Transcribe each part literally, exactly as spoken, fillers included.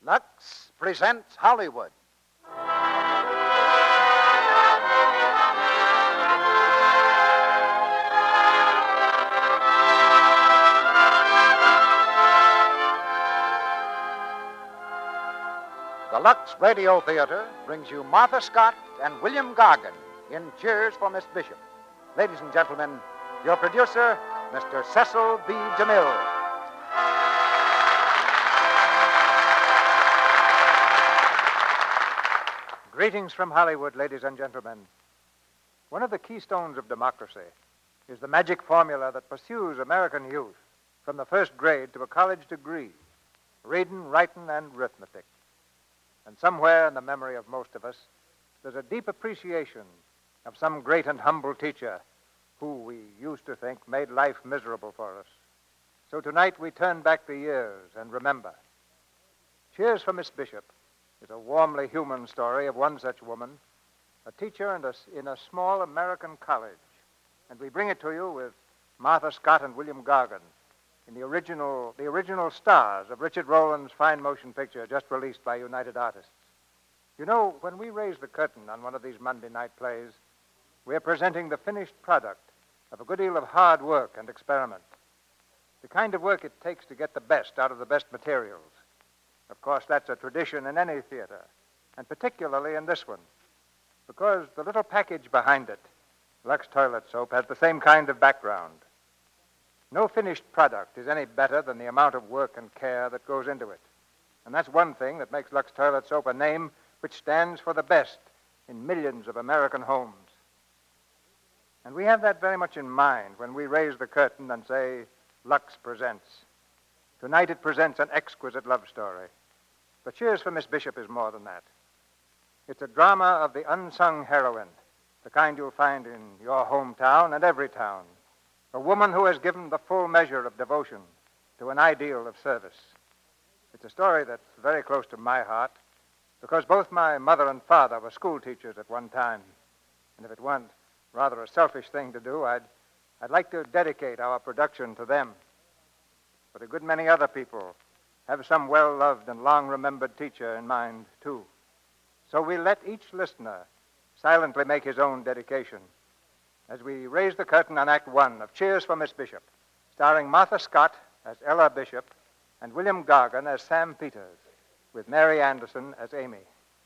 Lux presents Hollywood. The Lux Radio Theater brings you Martha Scott and William Gargan in Cheers for Miss Bishop. Ladies and gentlemen, your producer, Mister Cecil B. DeMille. Greetings from Hollywood, ladies and gentlemen. One of the keystones of democracy is the magic formula that pursues American youth from the first grade to a college degree, reading, writing, and arithmetic. And somewhere in the memory of most of us, there's a deep appreciation of some great and humble teacher who we used to think made life miserable for us. So tonight we turn back the years and remember. Cheers for Miss Bishop is a warmly human story of one such woman, a teacher in a, in a small American college. And we bring it to you with Martha Scott and William Gargan in the original, the original stars of Richard Rowland's fine motion picture just released by United Artists. You know, when we raise the curtain on one of these Monday night plays, we're presenting the finished product of a good deal of hard work and experiment. The kind of work it takes to get the best out of the best materials. Of course, that's a tradition in any theater, and particularly in this one, because the little package behind it, Lux Toilet Soap, has the same kind of background. No finished product is any better than the amount of work and care that goes into it. And that's one thing that makes Lux Toilet Soap a name which stands for the best in millions of American homes. And we have that very much in mind when we raise the curtain and say, Lux presents. Tonight it presents an exquisite love story. But Cheers for Miss Bishop is more than that. It's a drama of the unsung heroine, the kind you'll find in your hometown and every town. A woman who has given the full measure of devotion to an ideal of service. It's a story that's very close to my heart because both my mother and father were school teachers at one time. And if it weren't rather a selfish thing to do, I'd, I'd like to dedicate our production to them. But a good many other people have some well-loved and long-remembered teacher in mind, too. So we let each listener silently make his own dedication as we raise the curtain on Act One of Cheers for Miss Bishop, starring Martha Scott as Ella Bishop and William Gargan as Sam Peters, with Mary Anderson as Amy.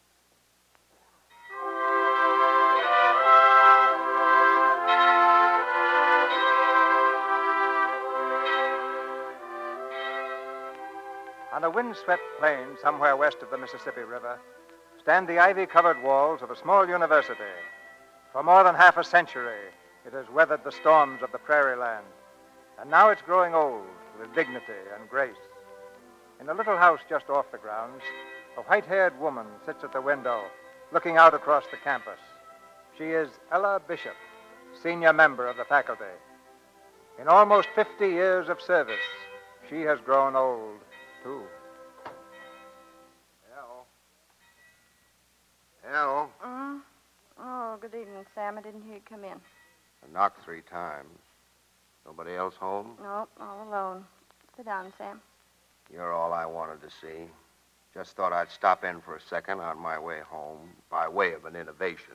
On a windswept plain somewhere west of the Mississippi River stand the ivy-covered walls of a small university. For more than half a century, it has weathered the storms of the prairie land, and now it's growing old with dignity and grace. In a little house just off the grounds, a white-haired woman sits at the window, looking out across the campus. She is Ella Bishop, senior member of the faculty. In almost fifty years of service, she has grown old, too. Al. Al. Uh, oh, good evening, Sam. I didn't hear you come in. I knocked three times. Nobody else home? No, all alone. Sit down, Sam. You're all I wanted to see. Just thought I'd stop in for a second on my way home, by way of an innovation.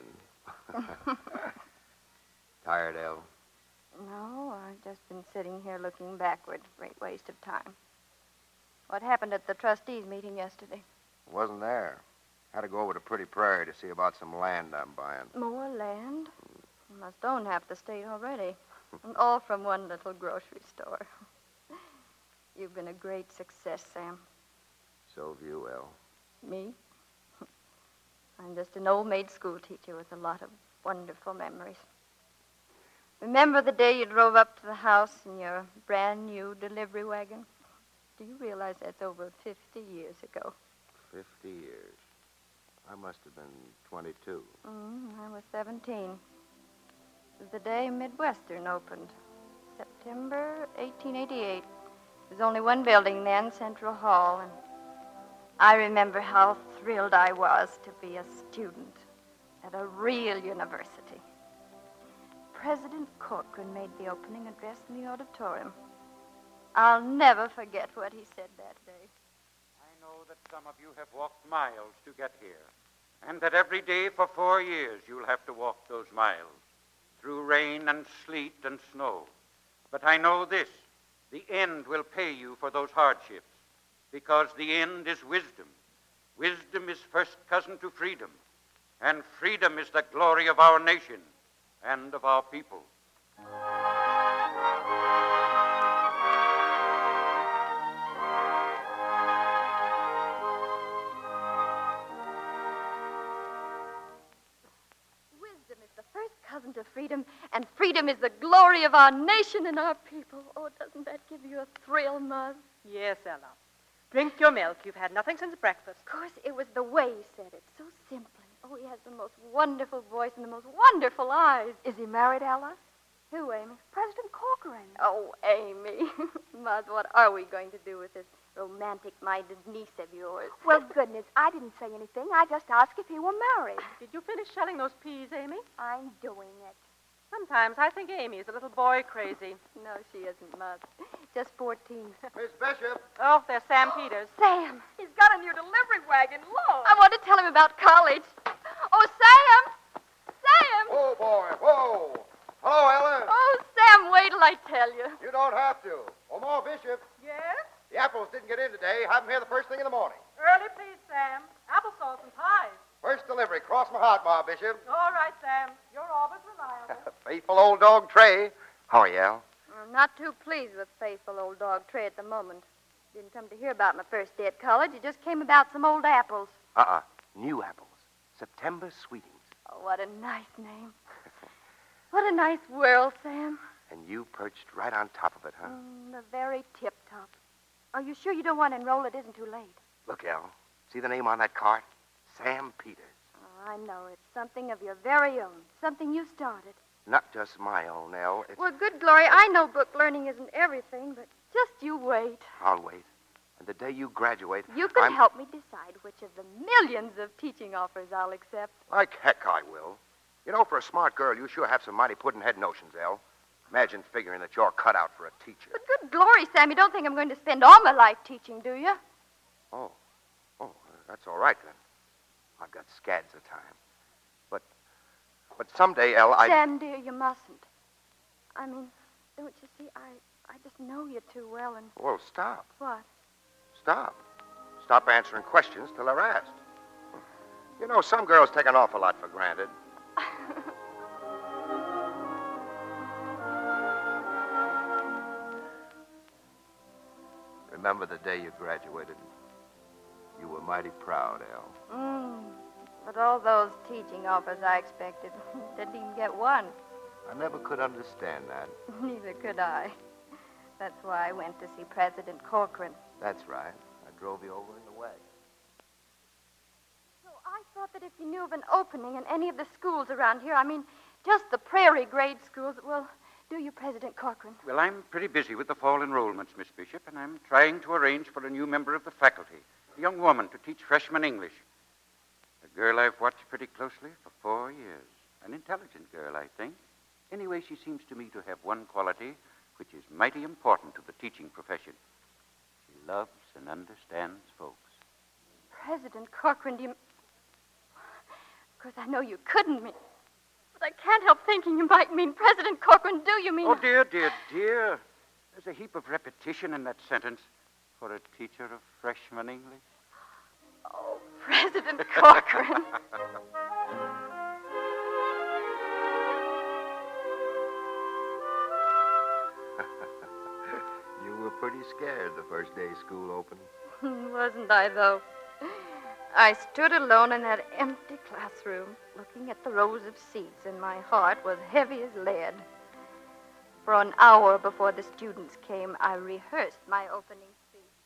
Tired, El? No, I've just been sitting here looking backward. Great waste of time. What happened at the trustees' meeting yesterday? Wasn't there. Had to go over to Pretty Prairie to see about some land I'm buying. More land? You must own half the state already. And all from one little grocery store. You've been a great success, Sam. So have you, El. Me? I'm just an old-maid school teacher with a lot of wonderful memories. Remember the day you drove up to the house in your brand-new delivery wagon? Do you realize that's over fifty years ago? Fifty years. I must have been twenty-two. Mm, I was seventeen. It was the day Midwestern opened. September eighteen eighty-eight. There was only one building then, Central Hall, and I remember how thrilled I was to be a student at a real university. President Corcoran made the opening address in the auditorium. I'll never forget what he said that day. I know that some of you have walked miles to get here, and that every day for four years you'll have to walk those miles, through rain and sleet and snow. But I know this, the end will pay you for those hardships, because the end is wisdom. Wisdom is first cousin to freedom, and freedom is the glory of our nation and of our people. Wisdom is the first cousin to freedom, and freedom is the glory of our nation and our people. Oh, doesn't that give you a thrill, Mother? Yes, Ella. Drink your milk. You've had nothing since breakfast. Of course, it was the way he said it, so simply. Oh, he has the most wonderful voice and the most wonderful eyes. Is he married, Ella? Who, Amy? President Corcoran. Oh, Amy. Mother, what are we going to do with this romantic-minded niece of yours? Well, goodness, I didn't say anything. I just asked if he were married. Did you finish shelling those peas, Amy? I'm doing it. Sometimes I think Amy is a little boy crazy. No, she isn't, Mother. Just fourteen. Miss Bishop. Oh, there's Sam Peters. Sam! He's got a new delivery wagon. Look. I want to tell him about college. Oh, Sam! Sam! Oh, boy. Whoa. Hello, Ellen. Oh, Sam, wait till I tell you. You don't have to. Omar Bishop. Yes? The apples didn't get in today. Have them here the first thing in the morning. Early, please, Sam. Applesauce and pies. First delivery. Cross my heart, Ma Bishop. All right, Sam. You're always reliable. Faithful old dog Trey. How are you, Al? I'm not too pleased with faithful old dog Trey at the moment. Didn't come to hear about my first day at college. It just came about some old apples. Uh-uh. New apples. September Sweetings. Oh, what a nice name. What a nice world, Sam. And you perched right on top of it, huh? Mm, the very tip-top. Are you sure you don't want to enroll? It isn't too late. Look, Al. See the name on that card? Sam Peters. Oh, I know. It's something of your very own. Something you started. Not just my own, Al. It's... Well, good glory, I know book learning isn't everything, but just you wait. I'll wait. And the day you graduate... You can I'm... help me decide which of the millions of teaching offers I'll accept. Like heck I will. You know, for a smart girl, you sure have some mighty puddin'-head notions, Al. Imagine figuring that you're cut out for a teacher. But good glory, Sam, you don't think I'm going to spend all my life teaching, do you? Oh. Oh, that's all right, then. I've got scads of time. But... But someday, El, I... Sam, dear, you mustn't. I mean, don't you see, I, I just know you too well, and... Well, stop. What? Stop. Stop answering questions till they're asked. You know, some girls take an awful lot for granted. Remember the day you graduated? You were mighty proud, Al. Mm, but all those teaching offers I expected, didn't even get one. I never could understand that. Neither could I. That's why I went to see President Corcoran. That's right. I drove you over in the wagon. So I thought that if you knew of an opening in any of the schools around here, I mean, just the prairie grade schools, well, do you, President Corcoran? Well, I'm pretty busy with the fall enrollments, Miss Bishop, and I'm trying to arrange for a new member of the faculty, a young woman to teach freshman English. A girl I've watched pretty closely for four years. An intelligent girl, I think. Anyway, she seems to me to have one quality which is mighty important to the teaching profession. She loves and understands folks. President Corcoran, do you... Of course, I know you couldn't mean... But I can't help thinking you might mean President Corcoran. Do you mean... Oh, dear, dear, dear. There's a heap of repetition in that sentence for a teacher of freshman English. Oh, President Corcoran. You were pretty scared the first day school opened. Wasn't I, though? I stood alone in that empty classroom, looking at the rows of seats, and my heart was heavy as lead. For an hour before the students came, I rehearsed my opening speech.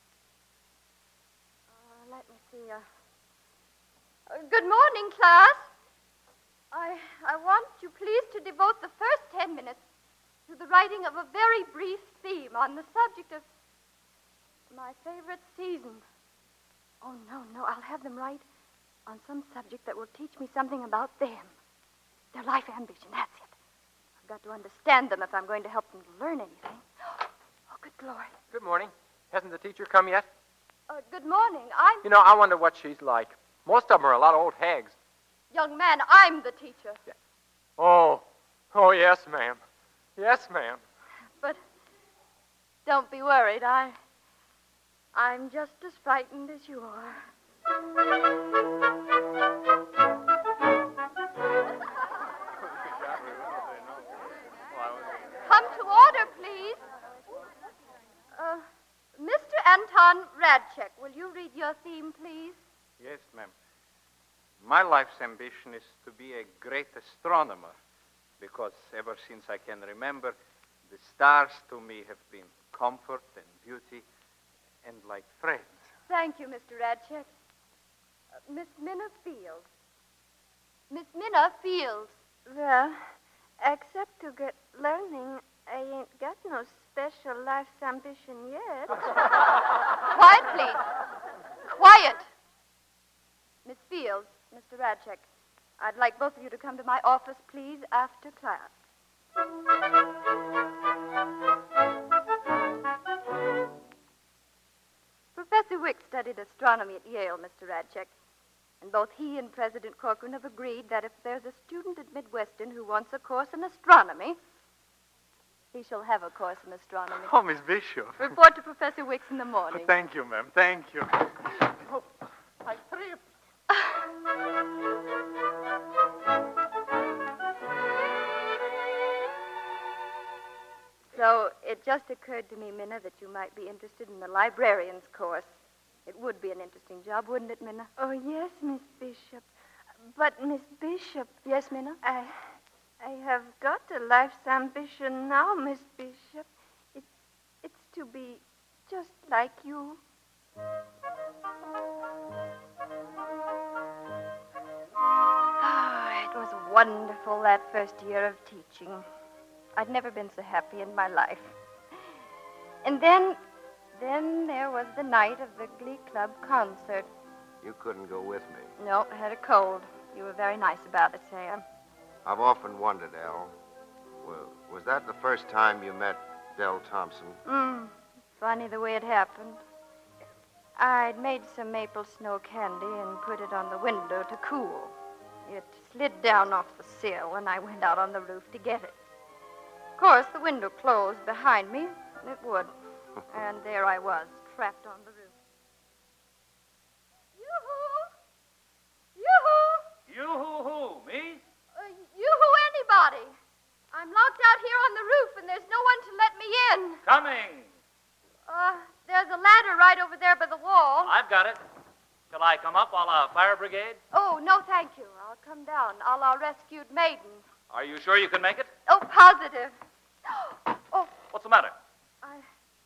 Uh, let me see. Uh, uh, good morning, class. I, I want you please to devote the first ten minutes to the writing of a very brief theme on the subject of my favorite season. Oh, no, no, I'll have them write on some subject that will teach me something about them. Their life ambition, that's it. I've got to understand them if I'm going to help them to learn anything. Oh, good glory. Good morning. Hasn't the teacher come yet? Uh, good morning. I'm... You know, I wonder what she's like. Most of them are a lot of old hags. Young man, I'm the teacher. Yeah. Oh, oh, yes, ma'am. Yes, ma'am. But don't be worried. I... I'm just as frightened as you are. Come to order, please. Uh, Mister Anton Radchek, will you read your theme, please? Yes, ma'am. My life's ambition is to be a great astronomer because ever since I can remember, the stars to me have been comfort and beauty and like friends. Thank you, Mister Radchek. Uh, Miss Minna Fields. Miss Minna Fields. Well, except to get learning, I ain't got no special life's ambition yet. Quiet, please. Quiet. Miss Fields, Mister Radchek, I'd like both of you to come to my office, please, after class. Professor Wick studied astronomy at Yale, Mister Radchek, and both he and President Corcoran have agreed that if there's a student at Midwestern who wants a course in astronomy, he shall have a course in astronomy. Oh, Miss Bishop. Report to Professor Wicks in the morning. Thank you, ma'am. Thank you. Oh, I tripped. So it just occurred to me, Minna, that you might be interested in the librarian's course. It would be an interesting job, wouldn't it, Minna? Oh, yes, Miss Bishop. But, Miss Bishop... Yes, Minna? I... I have got a life's ambition now, Miss Bishop. It, it's to be just like you. Ah, it was wonderful, that first year of teaching. I'd never been so happy in my life. And then, then there was the night of the Glee Club concert. You couldn't go with me. No, I had a cold. You were very nice about it, Sam. I've often wondered, Al, well, was that the first time you met Del Thompson? Mm, funny the way it happened. I'd made some maple snow candy and put it on the window to cool. It slid down off the sill, and I went out on the roof to get it. Of course, the window closed behind me. It would. And there I was, trapped on the roof. Yoo-hoo! Yoo-hoo! You-hoo-hoo, me? Uh, yoo-hoo anybody. I'm locked out here on the roof, and there's no one to let me in. Coming. Uh, there's a ladder right over there by the wall. I've got it. Shall I come up a la fire brigade? Oh, no, thank you. I'll come down, a la rescued maiden. Are you sure you can make it? Oh, positive. Oh, What's the matter? I...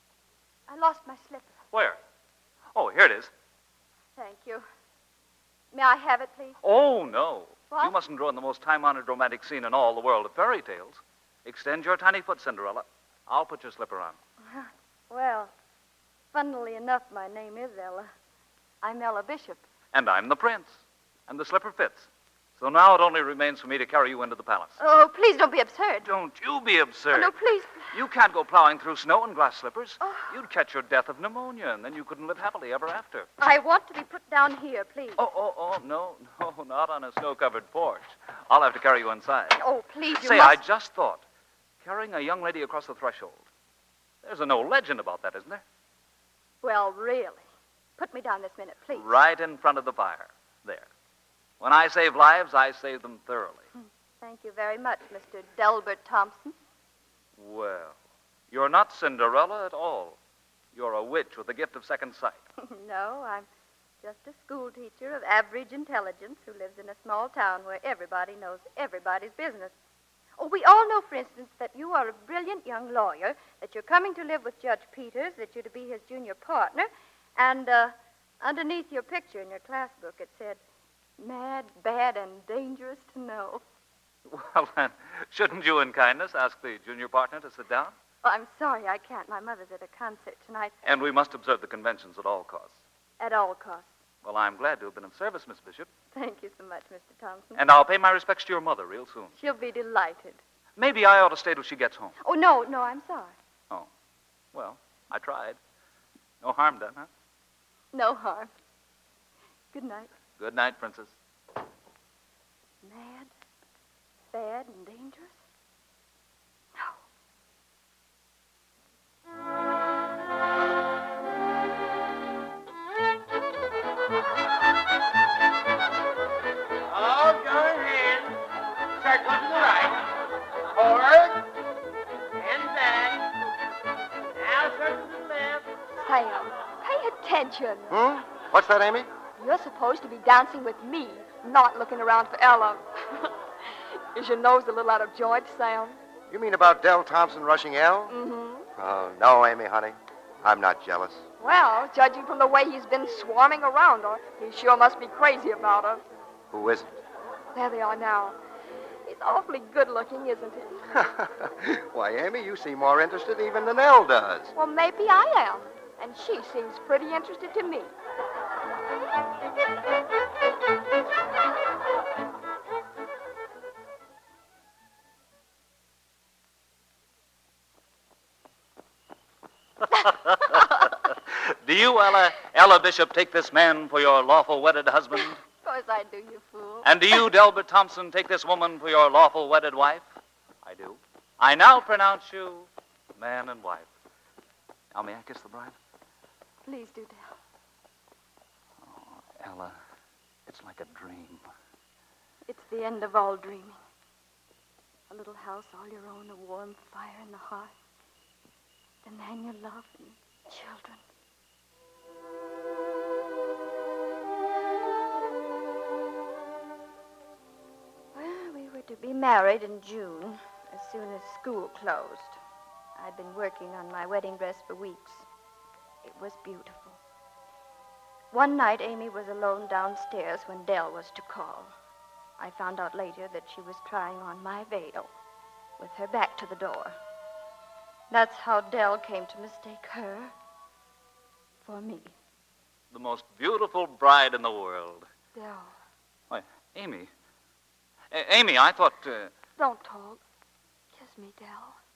I lost my slipper. Where? Oh, here it is. Thank you. May I have it, please? Oh, no. What? You mustn't ruin the most time-honored romantic scene in all the world of fairy tales. Extend your tiny foot, Cinderella. I'll put your slipper on. Well, funnily enough, my name is Ella. I'm Ella Bishop. And I'm the prince. And the slipper fits. So now it only remains for me to carry you into the palace. Oh, please don't be absurd. Don't you be absurd. Oh, no, please. You can't go plowing through snow in glass slippers. Oh. You'd catch your death of pneumonia, and then you couldn't live happily ever after. I want to be put down here, please. Oh, oh, oh, no, no, not on a snow-covered porch. I'll have to carry you inside. Oh, please, you Say, must... I just thought, carrying a young lady across the threshold. There's an old legend about that, isn't there? Well, really. Put me down this minute, please. Right in front of the fire. There. When I save lives, I save them thoroughly. Thank you very much, Mister Delbert Thompson. Well, you're not Cinderella at all. You're a witch with the gift of second sight. No, I'm just a school teacher of average intelligence who lives in a small town where everybody knows everybody's business. Oh, we all know, for instance, that you are a brilliant young lawyer, that you're coming to live with Judge Peters, that you're to be his junior partner, and uh, underneath your picture in your class book it said, mad, bad, and dangerous to know. Well, then, shouldn't you in kindness ask the junior partner to sit down? Oh, I'm sorry I can't. My mother's at a concert tonight. And we must observe the conventions at all costs. At all costs. Well, I'm glad to have been of service, Miss Bishop. Thank you so much, Mister Thompson. And I'll pay my respects to your mother real soon. She'll be delighted. Maybe I ought to stay till she gets home. Oh, no, no, I'm sorry. Oh. Well, I tried. No harm done, huh? No harm. Good night. Good night, Princess. Mad, bad, and dangerous? No. All going in. Circle to the right. Forward. And back. Now circle to the left. Sam, pay attention. Hmm? What's that, Amy? You're supposed to be dancing with me, not looking around for Ella. Is your nose a little out of joint, Sam? You mean about Del Thompson rushing Elle? Mm-hmm. Oh, no, Amy, honey. I'm not jealous. Well, judging from the way he's been swarming around her, he sure must be crazy about her. Who isn't? There they are now. He's awfully good-looking, isn't he? Why, Amy, you seem more interested even than Elle does. Well, maybe I am. And she seems pretty interested to me. Do you, Ella, Ella Bishop, take this man for your lawful wedded husband? Of course I do, you fool. And do you, Delbert Thompson, take this woman for your lawful wedded wife? I do. I now pronounce you man and wife. Now, may I kiss the bride? Please do, Del. Oh, Ella, it's like a dream. It's the end of all dreaming. A little house all your own, a warm fire in the hearth. The man you love and children. Well, we were to be married in June, as soon as school closed. I'd been working on my wedding dress for weeks. It was beautiful. One night, Amy was alone downstairs when Del was to call. I found out later that she was trying on my veil, with her back to the door. That's how Del came to mistake her for me. The most beautiful bride in the world. Del, Why, Amy. A- Amy, I thought... Uh... don't talk. Kiss me, Del.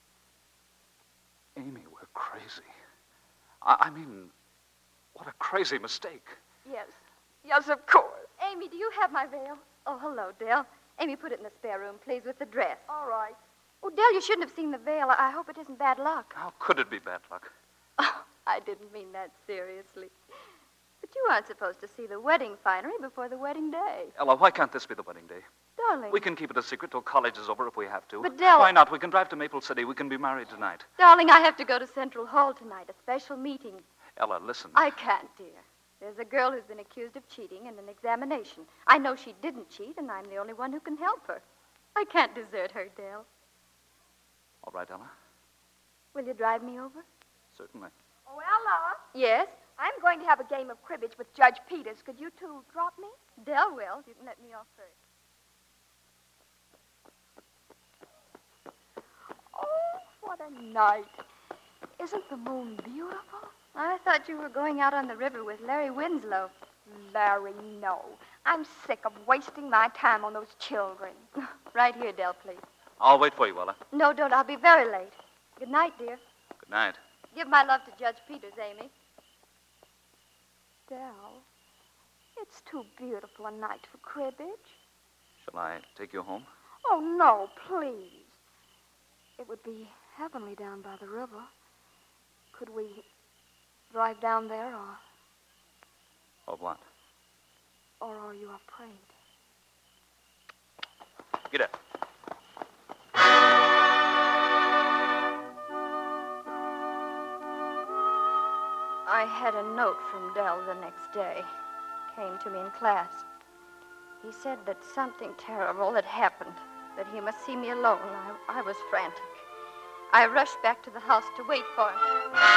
Amy, we're crazy. I, I mean, what a crazy mistake. Yes. Yes, of course. Amy, do you have my veil? Oh, hello, Del. Amy, put it in the spare room, please, with the dress. All right. Oh, Del, you shouldn't have seen the veil. I hope it isn't bad luck. How could it be bad luck? Oh, I didn't mean that seriously. But you aren't supposed to see the wedding finery before the wedding day. Ella, why can't this be the wedding day? Darling. We can keep it a secret till college is over if we have to. But, Del... Why not? We can drive to Maple City. We can be married tonight. Darling, I have to go to Central Hall tonight, a special meeting. Ella, listen. I can't, dear. There's a girl who's been accused of cheating in an examination. I know she didn't cheat, and I'm the only one who can help her. I can't desert her, Del. All right, Ella. Will you drive me over? Certainly. Oh, Ella, Yes? I'm going to have a game of cribbage with Judge Peters. Could you two drop me? Del will. You can let me off first. Oh, what a night. Isn't the moon beautiful? I thought you were going out on the river with Larry Winslow. Larry, no. I'm sick of wasting my time on those children. Right here, Del, please. I'll wait for you, Ella. No, don't. I'll be very late. Good night, dear. Good night. Give my love to Judge Peters, Amy. Del, it's too beautiful a night for cribbage. Shall I take you home? Oh, no, please. It would be heavenly down by the river. Could we drive down there, or... Or what? Or are you afraid? Get up. I had a note from Del the next day. Came to me in class. He said that something terrible had happened, that he must see me alone. I, I was frantic. I rushed back to the house to wait for him.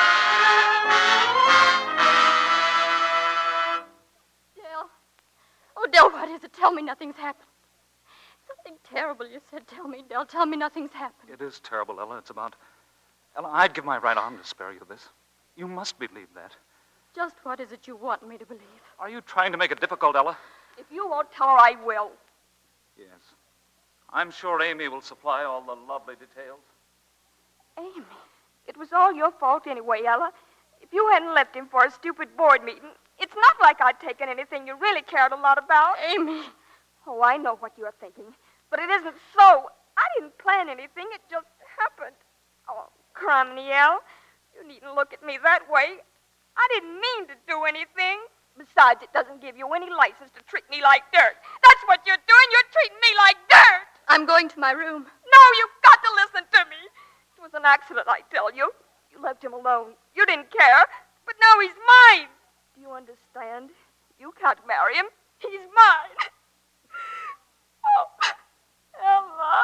Del. Oh, Del, what is it? Tell me nothing's happened. Something terrible you said. Tell me, Del. Tell me nothing's happened. It is terrible, Ella. It's about... Ella, I'd give my right arm to spare you this. You must believe that. Just what is it you want me to believe? Are you trying to make it difficult, Ella? If you won't tell her, I will. Yes. I'm sure Amy will supply all the lovely details. Amy, it was all your fault anyway, Ella. If you hadn't left him for a stupid board meeting, it's like I'd taken anything you really cared a lot about. Amy. Oh, I know what you're thinking. But it isn't so. I didn't plan anything. It just happened. Oh, Cromwell, you needn't look at me that way. I didn't mean to do anything. Besides, it doesn't give you any license to treat me like dirt. That's what you're doing. You're treating me like dirt. I'm going to my room. No, you've got to listen to me. It was an accident, I tell you. You left him alone. You didn't care. But now he's mine. Do you understand? You can't marry him. He's mine. Oh, Ella.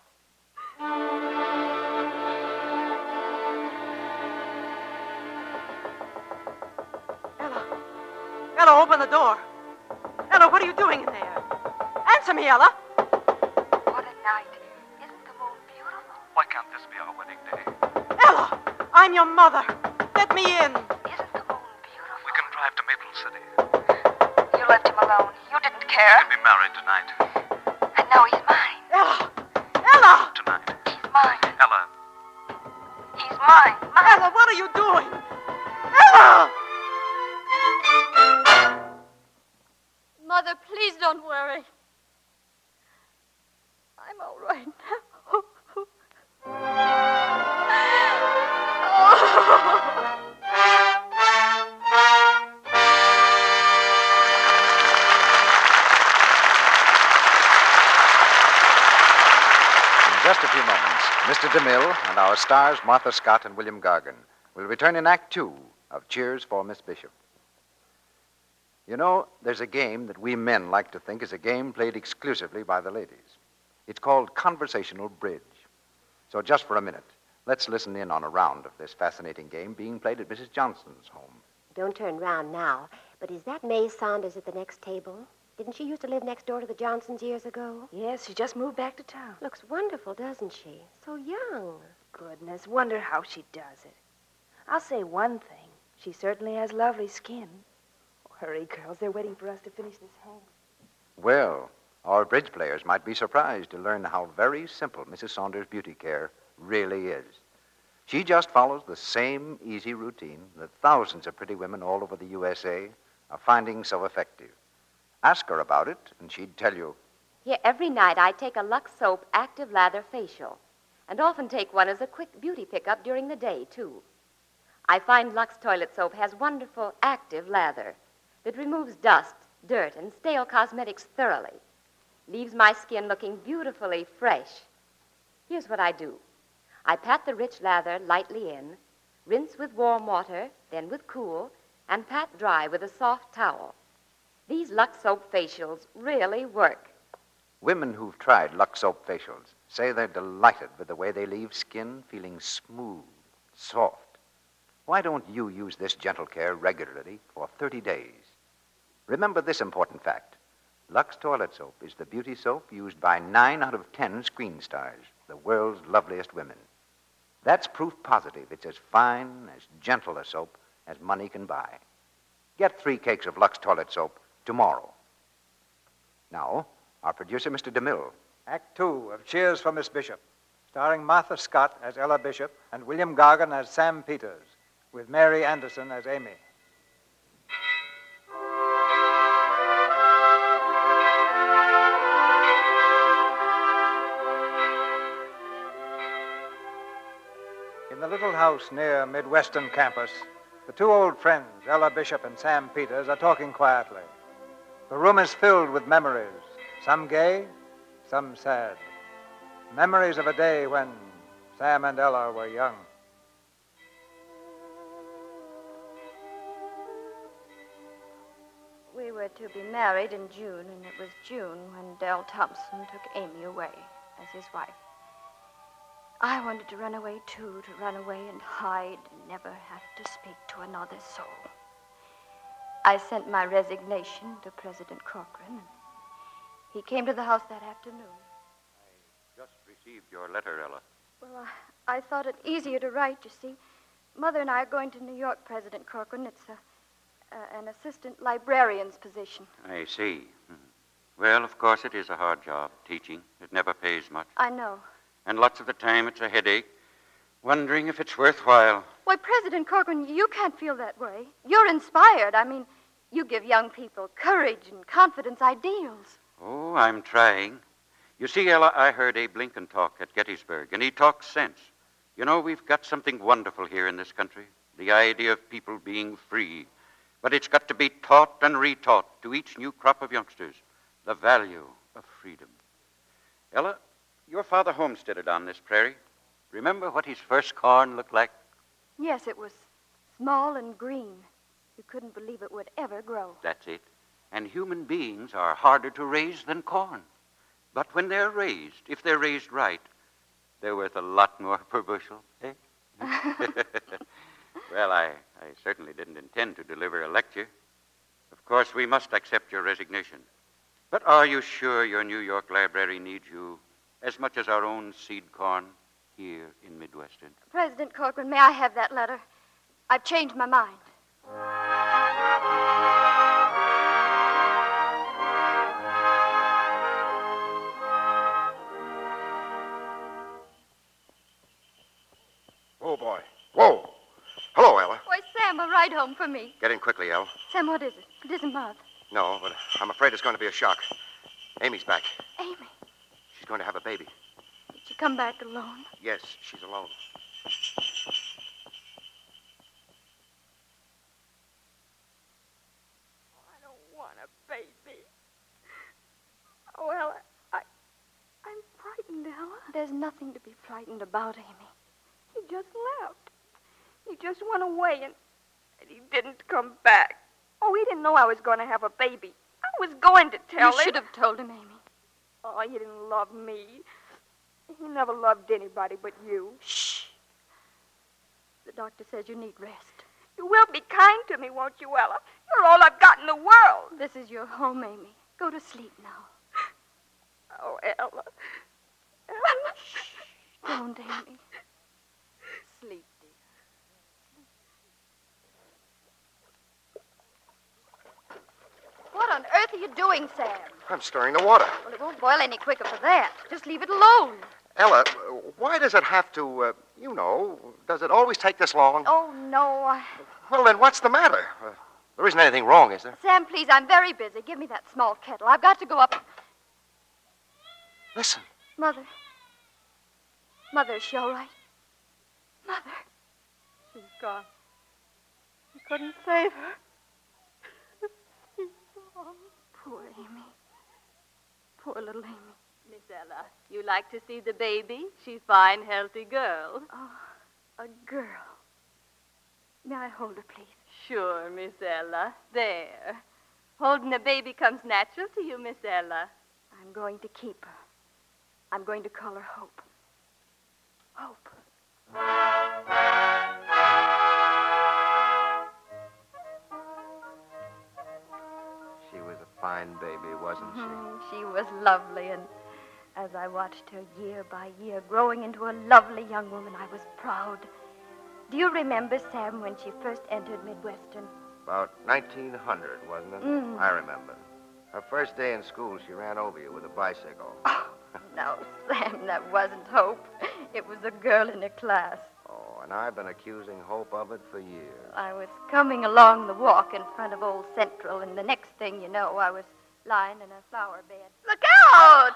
Ella. Ella, open the door. Ella, what are you doing in there? Answer me, Ella. What a night. Isn't the moon beautiful? Why can't this be our wedding day? Ella, I'm your mother. Let me in. Isn't the moon beautiful? We can drive to Maple City. You left him alone. You didn't care. We'll be married tonight. And now he's mine. Ella. Ella. Tonight. He's mine. Ella. He's mine. Mine. Ella, what are you doing? Ella! Mother, please don't worry. I'm all right now. Oh. In just a few moments, Mister DeMille and our stars, Martha Scott and William Gargan, will return in Act Two of Cheers for Miss Bishop. You know, there's a game that we men like to think is a game played exclusively by the ladies. It's called conversational bridge. So just for a minute, let's listen in on a round of this fascinating game being played at Missus Johnson's home. Don't turn round now, but is that May Saunders at the next table? Didn't she used to live next door to the Johnsons years ago? Yes, she just moved back to town. Looks wonderful, doesn't she? So young. Goodness, wonder how she does it. I'll say one thing. She certainly has lovely skin. Hurry, girls. They're waiting for us to finish this hand. Well, our bridge players might be surprised to learn how very simple Missus Saunders' beauty care really is. She just follows the same easy routine that thousands of pretty women all over the U S A are finding so effective. Ask her about it, and she'd tell you. Here, every night I take a Lux Soap Active Lather Facial, and often take one as a quick beauty pickup during the day, too. I find Lux Toilet Soap has wonderful active lather that removes dust, dirt, and stale cosmetics thoroughly. Leaves my skin looking beautifully fresh. Here's what I do. I pat the rich lather lightly in, rinse with warm water, then with cool, and pat dry with a soft towel. These Lux Soap facials really work. Women who've tried Lux Soap facials say they're delighted with the way they leave skin feeling smooth, soft. Why don't you use this gentle care regularly for thirty days? Remember this important fact. Lux Toilet Soap is the beauty soap used by nine out of ten screen stars, the world's loveliest women. That's proof positive it's as fine, as gentle a soap as money can buy. Get three cakes of Lux Toilet Soap tomorrow. Now, our producer, Mister DeMille. Act Two of Cheers for Miss Bishop, starring Martha Scott as Ella Bishop and William Gargan as Sam Peters, with Mary Anderson as Amy. In the little house near Midwestern campus, the two old friends, Ella Bishop and Sam Peters, are talking quietly. The room is filled with memories, some gay, some sad. Memories of a day when Sam and Ella were young. We were to be married in June, and it was June when Del Thompson took Amy away as his wife. I wanted to run away, too, to run away and hide and never have to speak to another soul. I sent my resignation to President Corcoran. He came to the house that afternoon. I just received your letter, Ella. Well, I, I thought it easier to write, you see. Mother and I are going to New York, President Corcoran. It's a, a, an assistant librarian's position. I see. Mm-hmm. Well, of course, it is a hard job, teaching. It never pays much. I know. And lots of the time it's a headache, wondering if it's worthwhile. Why, President Corcoran, you can't feel that way. You're inspired. I mean, You give young people courage and confidence ideals. Oh, I'm trying. You see, Ella, I heard Abe Lincoln talk at Gettysburg, and he talks sense. You know, we've got something wonderful here in this country, the idea of people being free. But it's got to be taught and retaught to each new crop of youngsters, the value of freedom. Ella, your father homesteaded on this prairie. Remember what his first corn looked like? Yes, it was small and green. You couldn't believe it would ever grow. That's it. And human beings are harder to raise than corn. But when they're raised, if they're raised right, they're worth a lot more per bushel, eh? Well, I, I certainly didn't intend to deliver a lecture. Of course, we must accept your resignation. But are you sure your New York library needs you as much as our own seed corn here in Midwestern? President Corcoran, may I have that letter? I've changed my mind. Oh, boy. Whoa. Hello, Ella. Why, Sam, a ride home for me. Get in quickly, Ella. Sam, what is it? It isn't Martha. No, but I'm afraid it's going to be a shock. Amy's back. Amy. She's going to have a baby. Did she come back alone? Yes, she's alone. I don't want a baby. Oh, Ella, I, I'm frightened, Ella. There's nothing to be frightened about, Amy. He just left. He just went away, and, and he didn't come back. Oh, he didn't know I was going to have a baby. I was going to tell you him. You should have told him, Amy. Oh, he didn't love me. He never loved anybody but you. Shh. The doctor says you need rest. You will be kind to me, won't you, Ella? You're all I've got in the world. This is your home, Amy. Go to sleep now. Oh, Ella. Ella. Shh. Don't, Amy. Sleep, dear. What on earth are you doing, Sam? I'm stirring the water. Well, it won't boil any quicker for that. Just leave it alone. Ella, why does it have to, uh, you know, does it always take this long? Oh, no. I... Well, then what's the matter? Uh, there isn't anything wrong, is there? Sam, please, I'm very busy. Give me that small kettle. I've got to go up. Listen. Mother. Mother, is she all right? Mother. She's gone. You couldn't save her. She's gone. Poor Amy. Poor little Amy. Miss Ella, you like to see the baby? She's fine, healthy girl. Oh, a girl. May I hold her, please? Sure, Miss Ella. There. Holding a baby comes natural to you, Miss Ella. I'm going to keep her. I'm going to call her Hope. Hope. She was a fine baby, wasn't she? Mm, she was lovely, and as I watched her year by year growing into a lovely young woman, I was proud. Do you remember, Sam, when she first entered Midwestern? About nineteen hundred, wasn't it? Mm. I remember. Her first day in school, she ran over you with a bicycle. Oh, no, Sam, that wasn't Hope. It was a girl in her class. Oh, and I've been accusing Hope of it for years. I was coming along the walk in front of Old Central, and the next thing you know, I was lying in a flower bed. Look out!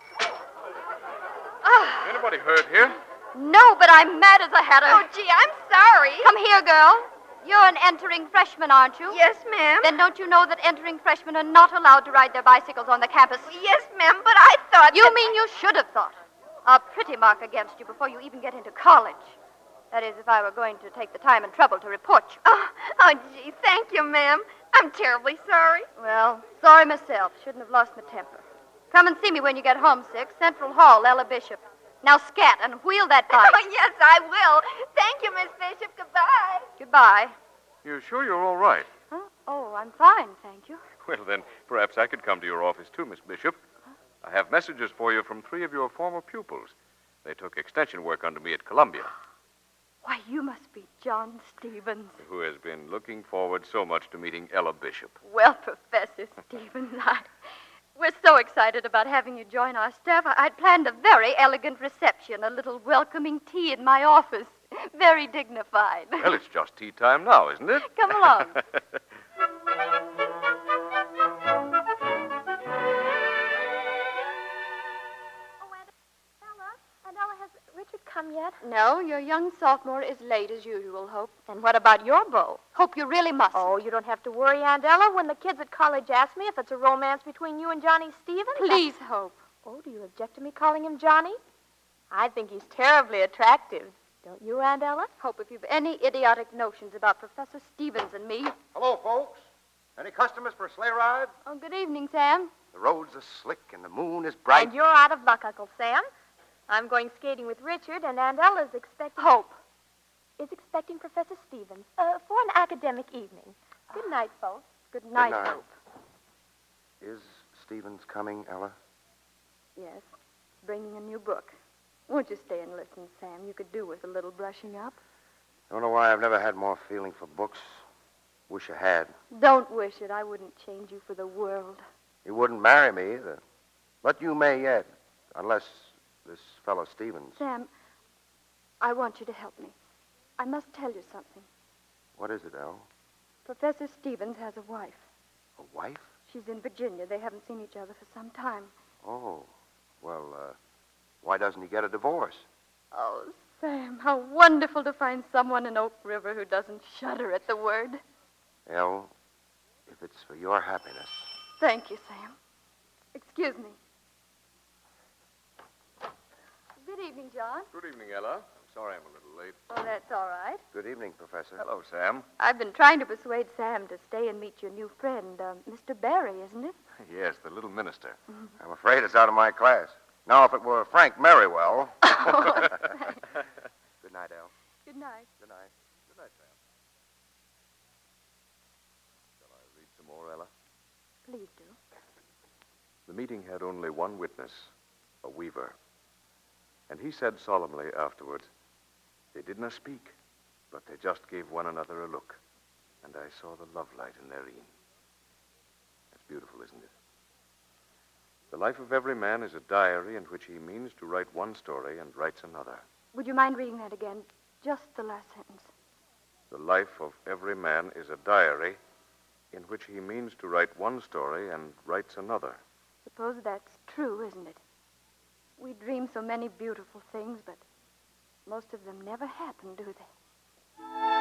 Oh. Anybody hurt here? No, but I'm mad as a hatter. Oh, gee, I'm sorry. Come here, girl. You're an entering freshman, aren't you? Yes, ma'am. Then don't you know that entering freshmen are not allowed to ride their bicycles on the campus? Yes, ma'am, but I thought... You that... mean you should have thought. A pretty mark against you before you even get into college. That is, if I were going to take the time and trouble to report you. Oh, oh gee, thank you, ma'am. I'm terribly sorry. Well, sorry myself. Shouldn't have lost my temper. Come and see me when you get homesick. Central Hall, Ella Bishop. Now scat and wheel that bike. Oh, yes, I will. Thank you, Miss Bishop. Goodbye. Goodbye. You sure you're all right? Huh? Oh, I'm fine, thank you. Well, then, perhaps I could come to your office, too, Miss Bishop. I have messages for you from three of your former pupils. They took extension work under me at Columbia. Why, you must be John Stevens. Who has been looking forward so much to meeting Ella Bishop. Well, Professor Stevens, I... We're so excited about having you join our staff. I'd planned a very elegant reception, a little welcoming tea in my office. Very dignified. Well, it's just tea time now, isn't it? Come along. No, your young sophomore is late as usual, Hope. And what about your beau? Hope, you really must. Oh, you don't have to worry, Aunt Ella. When the kids at college ask me if it's a romance between you and Johnny Stevens... Please, I... Hope. Oh, do you object to me calling him Johnny? I think he's terribly attractive. Don't you, Aunt Ella? Hope, if you've any idiotic notions about Professor Stevens and me... Hello, folks. Any customers for a sleigh ride? Oh, good evening, Sam. The roads are slick and the moon is bright. And you're out of luck, Uncle Sam. I'm going skating with Richard, and Aunt Ella's expecting... Hope. Is expecting Professor Stevens uh, for an academic evening. Good night, folks. Good night, night. Hope. Is Stevens coming, Ella? Yes, bringing a new book. Won't you stay and listen, Sam? You could do with a little brushing up. I don't know why I've never had more feeling for books. Wish I had. Don't wish it. I wouldn't change you for the world. You wouldn't marry me either. But you may yet, unless this fellow Stevens. Sam, I want you to help me. I must tell you something. What is it, El? Professor Stevens has a wife. A wife? She's in Virginia. They haven't seen each other for some time. Oh, well, uh, why doesn't he get a divorce? Oh, Sam, how wonderful to find someone in Oak River who doesn't shudder at the word. El, if it's for your happiness. Thank you, Sam. Excuse me. Good evening, John. Good evening, Ella. I'm sorry I'm a little late. Oh, that's all right. Good evening, Professor. Hello, Sam. I've been trying to persuade Sam to stay and meet your new friend, uh, Mister Barry, isn't it? Yes, the little minister. I'm afraid it's out of my class. Now, if it were Frank Merriwell. Oh, Good night, El. Good night. Good night. Good night, Sam. Shall I read some more, Ella? Please do. The meeting had only one witness, a weaver. And he said solemnly afterwards, they did not speak, but they just gave one another a look, and I saw the love light in their een. That's beautiful, isn't it? The life of every man is a diary in which he means to write one story and writes another. Would you mind reading that again? Just the last sentence. The life of every man is a diary in which he means to write one story and writes another. Suppose that's true, isn't it? We dream so many beautiful things, but most of them never happen, do they?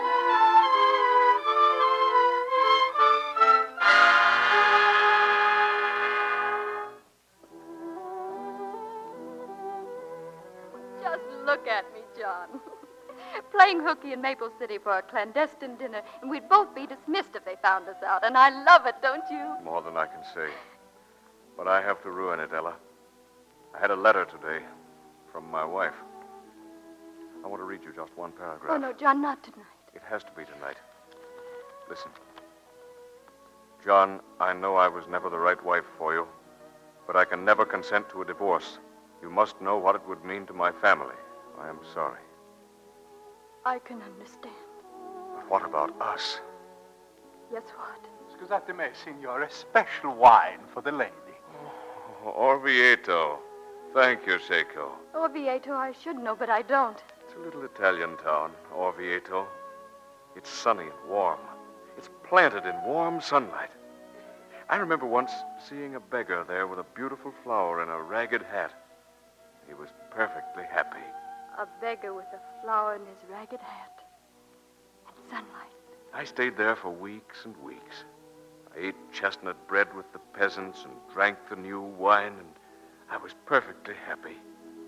Just look at me, John. Playing hooky in Maple City for a clandestine dinner, and we'd both be dismissed if they found us out. And I love it, don't you? More than I can say. But I have to ruin it, Ella. I had a letter today from my wife. I want to read you just one paragraph. Oh, no, John, not tonight. It has to be tonight. Listen. John, I know I was never the right wife for you, but I can never consent to a divorce. You must know what it would mean to my family. I am sorry. I can understand. But what about us? Yes, what? Scusate me, signore, a special wine for the lady. Oh, Orvieto. Thank you, Seiko. Orvieto, I should know, but I don't. It's a little Italian town, Orvieto. It's sunny and warm. It's planted in warm sunlight. I remember once seeing a beggar there with a beautiful flower in a ragged hat. He was perfectly happy. A beggar with a flower in his ragged hat. And sunlight. I stayed there for weeks and weeks. I ate chestnut bread with the peasants and drank the new wine, and I was perfectly happy.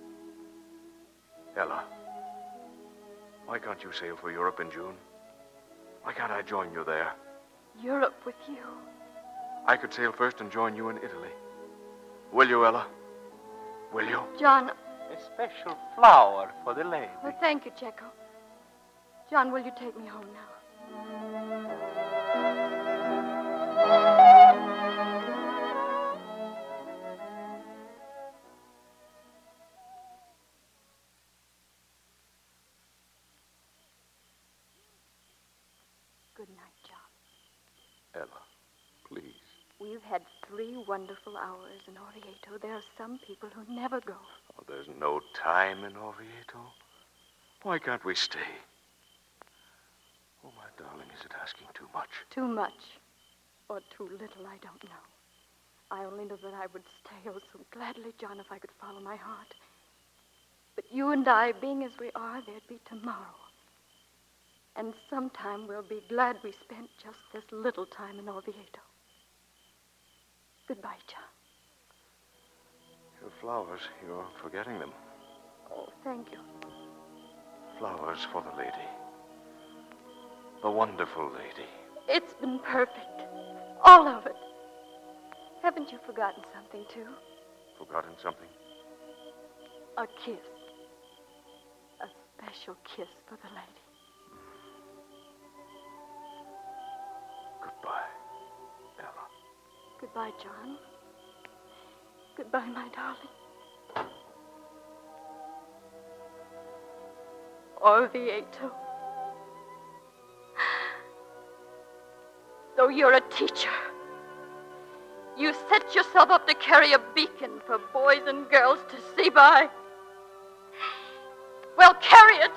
Ella, why can't you sail for Europe in June? Why can't I join you there? Europe with you? I could sail first and join you in Italy. Will you, Ella? Will you? John. A special flower for the lady. Well, thank you, Checo. John, will you take me home now? Good night, John. Ella, please. We've had three wonderful hours in Orvieto. There are some people who never go. Oh, there's no time in Orvieto. Why can't we stay? Oh, my darling, is it asking too much? Too much or too little, I don't know. I only know that I would stay oh so gladly, John, if I could follow my heart. But you and I, being as we are, there'd be tomorrow. And sometime we'll be glad we spent just this little time in Oviedo. Goodbye, John. Your flowers, you're forgetting them. Oh, thank you. Flowers for the lady. The wonderful lady. It's been perfect. All of it. Haven't you forgotten something, too? Forgotten something? A kiss. A special kiss for the lady. Goodbye, Ella. Goodbye, John. Goodbye, my darling. Oviedo. Though you're a teacher, you set yourself up to carry a beacon for boys and girls to see by. Well, carry it.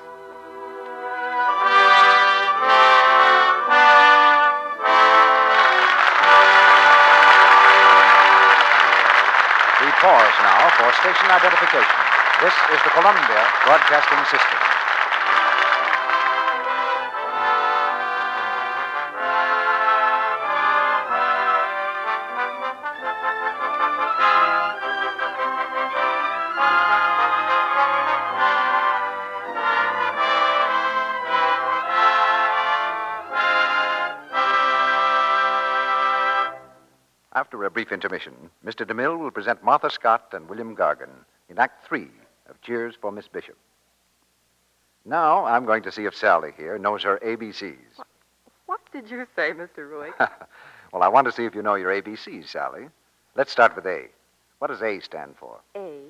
We pause now for station identification. This is the Columbia Broadcasting System. After a brief intermission, Mister DeMille will present Martha Scott and William Gargan in Act Three of Cheers for Miss Bishop. Now I'm going to see if Sally here knows her A B Cs. What did you say, Mister Ruick? Well, I want to see if you know your A B Cs, Sally. Let's start with A. What does A stand for? A? A.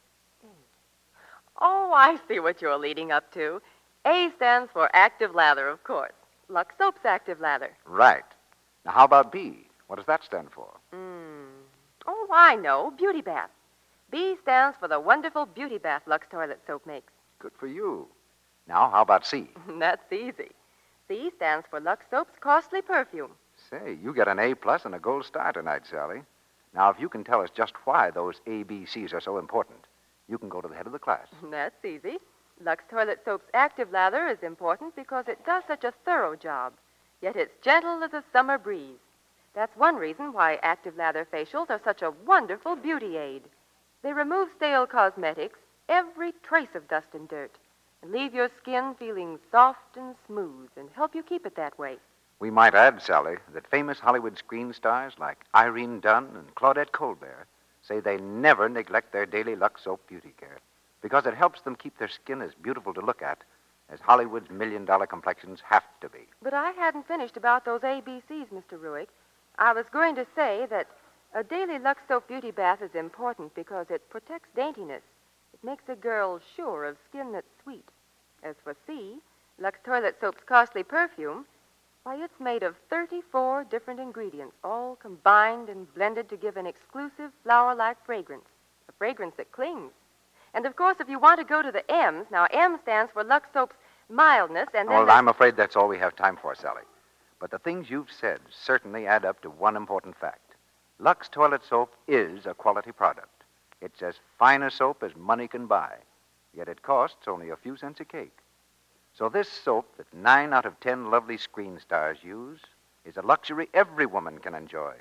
Oh, I see what you're leading up to. A stands for active lather, of course. Lux Soap's active lather. Right. Now, how about B? What does that stand for? Mm. Oh, I know. Beauty bath. B stands for the wonderful beauty bath Lux Toilet Soap makes. Good for you. Now, how about C? That's easy. C stands for Lux Soap's costly perfume. Say, you get an A plus and a gold star tonight, Sally. Now, if you can tell us just why those A B Cs are so important, you can go to the head of the class. That's easy. Lux Toilet Soap's active lather is important because it does such a thorough job, yet it's gentle as a summer breeze. That's one reason why active lather facials are such a wonderful beauty aid. They remove stale cosmetics, every trace of dust and dirt, and leave your skin feeling soft and smooth and help you keep it that way. We might add, Sally, that famous Hollywood screen stars like Irene Dunn and Claudette Colbert say they never neglect their daily Lux Soap beauty care because it helps them keep their skin as beautiful to look at as Hollywood's million-dollar complexions have to be. But I hadn't finished about those A B Cs, Mister Ruick. I was going to say that a daily Lux Soap beauty bath is important because it protects daintiness. It makes a girl sure of skin that's sweet. As for C, Lux Toilet Soap's costly perfume, why, it's made of thirty-four different ingredients, all combined and blended to give an exclusive flower-like fragrance, a fragrance that clings. And, of course, if you want to go to the M's, now M stands for Lux Soap's mildness, and then... Well, there's- I'm afraid that's all we have time for, Sally. But the things you've said certainly add up to one important fact. Lux Toilet Soap is a quality product. It's as fine a soap as money can buy, yet it costs only a few cents a cake. So this soap that nine out of ten lovely screen stars use is a luxury every woman can enjoy.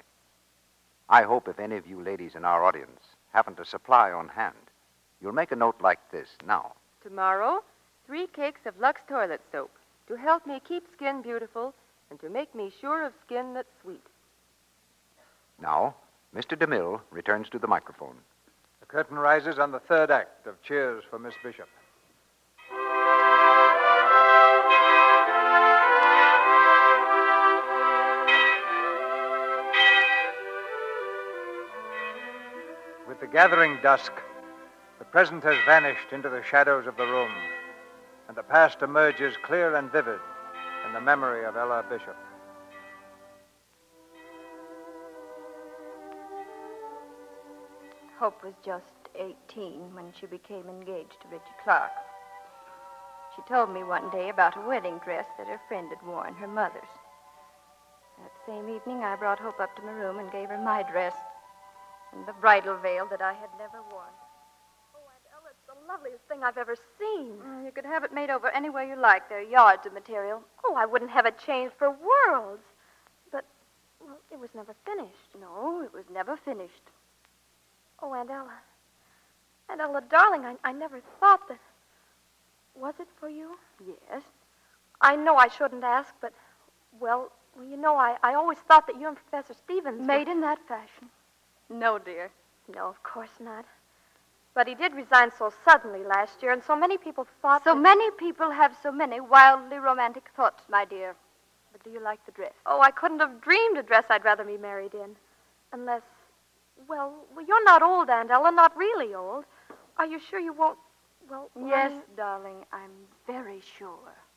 I hope if any of you ladies in our audience happen to supply on hand, you'll make a note like this now. Tomorrow, three cakes of Lux Toilet Soap to help me keep skin beautiful and to make me sure of skin that's sweet. Now, Mister DeMille returns to the microphone. The curtain rises on the third act of Cheers for Miss Bishop. With the gathering dusk, the present has vanished into the shadows of the room, and the past emerges clear and vivid in the memory of Ella Bishop. Hope was just eighteen when she became engaged to Richie Clark. She told me one day about a wedding dress that her friend had worn, her mother's. That same evening, I brought Hope up to my room and gave her my dress and the bridal veil that I had never worn. Oh, Aunt Ella, it's the loveliest thing I've ever seen. Mm, you could have it made over anywhere you like. There are yards of material. Oh, I wouldn't have it changed for worlds. But, well, it was never finished. No, it was never finished. Oh, Aunt Ella. Aunt Ella, darling, I, I never thought that... Was it for you? Yes. I know I shouldn't ask, but, well, well you know, I, I always thought that you and Professor Stevens... Made were... in that fashion? No, dear. No, of course not. But he did resign so suddenly last year, and so many people thought So that... many people have so many wildly romantic thoughts, my dear. But do you like the dress? Oh, I couldn't have dreamed a dress I'd rather be married in. Unless... Well, well, you're not old, Aunt Ella, not really old. Are you sure you won't... Well, Yes, I mean- darling, I'm very sure.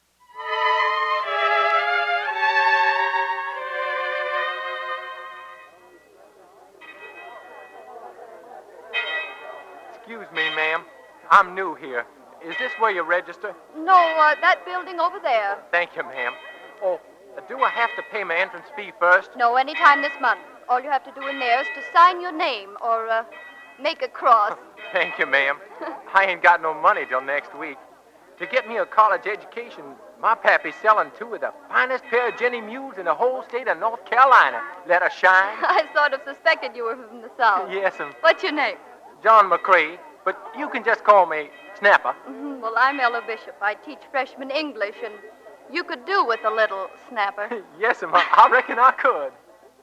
Excuse me, ma'am. I'm new here. Is this where you register? No, uh, that building over there. Thank you, ma'am. Oh, uh, do I have to pay my entrance fee first? No, any time this month. All you have to do in there is to sign your name or uh, make a cross. Thank you, ma'am. I ain't got no money till next week. To get me a college education, my pappy's selling two of the finest pair of Jenny mules in the whole state of North Carolina. Let her shine. I sort of suspected you were from the South. Yes, ma'am. What's your name? John McCrae, but you can just call me Snapper. Mhm, Well, I'm Ella Bishop. I teach freshman English, and you could do with a little snapper. Yes, ma'am. I reckon I could.